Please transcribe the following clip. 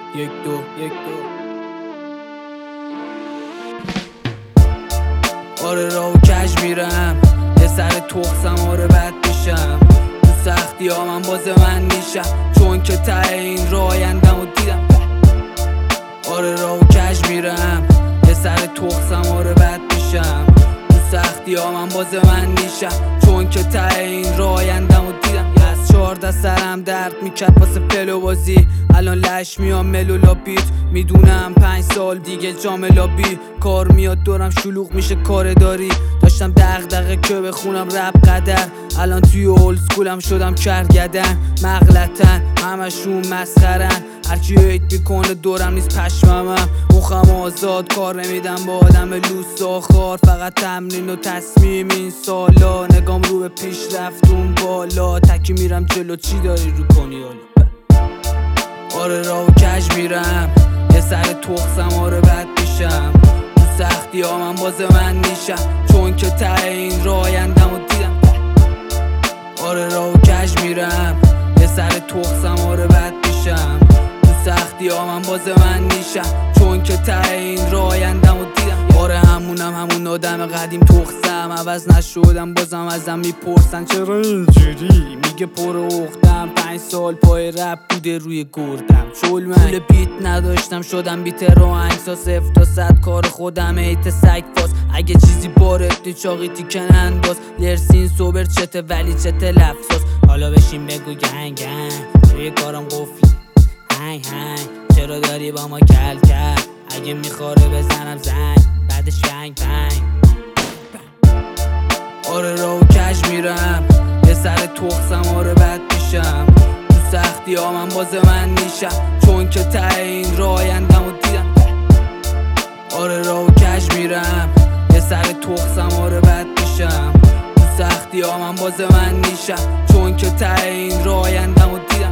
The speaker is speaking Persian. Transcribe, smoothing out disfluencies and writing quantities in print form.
یک دو آره راه و کج میرم، یه سر تخصم آره بد میشم. تو سختی ها من باز من میشم، چون که ته این راه آیندم و دیدم. آره راه و کج میرم، یه سر تخصم آره بد میشم. تو سختی ها من باز من میشم، چون که ته این راه آیندم و دیدم. از 14 سرم درد میکرد واسه فلو بازی، الان لش میام ملو لابیت. میدونم 5 سال دیگه جام لابی، کار میاد دورم شلوغ میشه کار داری. داشتم دغدغه که بخونم رپ قدر، الان توی اولد سکولم شدم کرگدن. مغلطن همشون مسخرن، هرکی هیت میکنه دورم نیست پشممم. مخم آزاد کار نمیدم با آدم لوس آخار، فقط تمرین و تصمیم این سالا. نگام رو به پیش رفتون بالا، تکی میرم جلو چی داری رو کنی حالا. آره راه و کج میرم، یه سر تخصم آره بد میشم. تو سختی ها من باز من میشم، چون که ته این راه آیندم و دیدم. آره راه و کج میرم، یه سر تخصم آره بد میشم. تو سختی ها من باز من میشم، چون که ته این راه آیندم و دیدم. آره همون آدم قدیم تخصم، عوض نشدم بازم ازم میپرسن چرا اینجوری. میگه پر اختم، 5 سال پای رپ بوده روی گردم. شل من پول بیت نداشتم، شدم بیت رو انگسا. 0 تا 100 کار خودم ایت سگ فاس. اگه چیزی بارت چاقیتی کنن باز، لرسین سوبر چته ولی چته لفظاست. حالا بشین بگو گنگ توی کارم قفلی هنگ هنگ. چرا داری با ما کل کل؟ اگه میخواره بزنم زنگ بعدش بنگ بنگ. آره راه و کج میرم، یه سر تخصم آره بد میشم. تو سختی ها من باز من میشم، چون که ته این راه آیندم و دیدم. آره راه و کج میرم، یه سر تخصم آره بد میشم. تو سختی ها من باز من میشم، چون که ته این راه آیندم و دیدم.